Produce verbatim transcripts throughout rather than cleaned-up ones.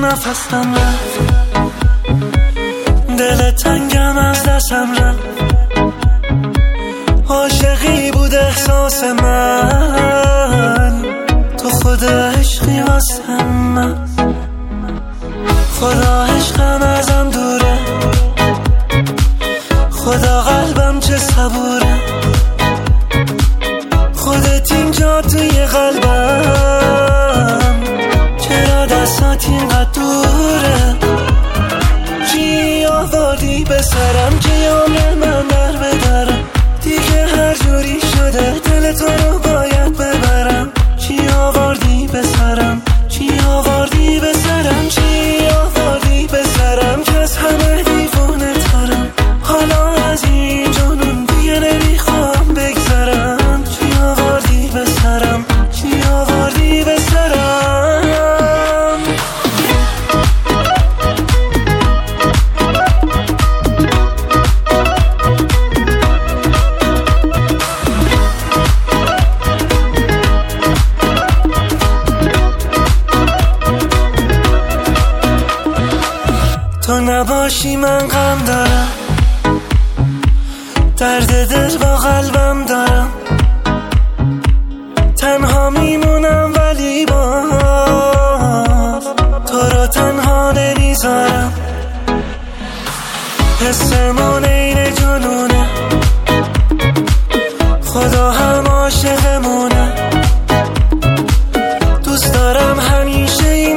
نفسم رفت، دل تنگم از دستم رفت. عاشقی بود احساس من، تو خود عشقی واسه من. خدا عشقم ازم دوره، خدا قلبم چه صبوره. خودت اینجا توی قلبم، چرا دستات اینقدر دوره؟ چی آوردی به سرم که یامه من در بدرم؟ دیگه هر جوری شده دل تو رو باید ببرم. چی آوردی به سرم؟ چی آوردی به سرم؟ چی آوردی به سرم که از همه دیوونه ترم؟ حالا از این جنون دیگه نمیخوام بگذرم. چی آوردی به سرم؟ چی آوردی به سرم؟ تو نباشی من غم دارم، درد دل با قلبم دارم. تنها میمونم ولی باز تو رو تنها نمیذارم. حسمون این جنونه، خدا هم عاشقمونه. دوست دارم همیشه این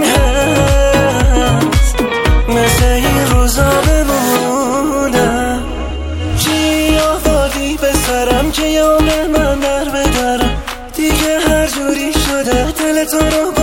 حس مثل این روزا بمونه. چی آوردی به سرم که یامه من در بدرم؟ دیگه هر جوری شده دل تو رو